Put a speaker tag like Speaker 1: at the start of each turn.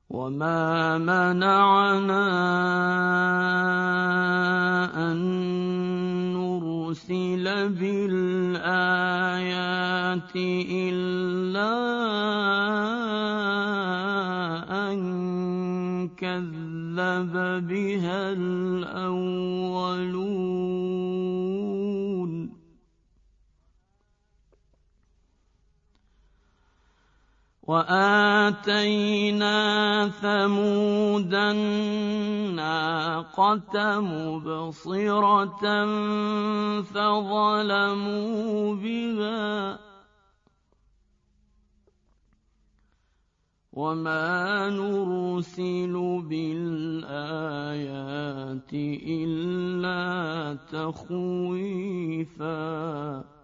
Speaker 1: وما منعنا أن نرسل بالآيات إلا أن كذب بها الأولون وآتينا ثمود الناقة مبصرة فظلموا بها وما نرسل بالآيات إلا تخويفا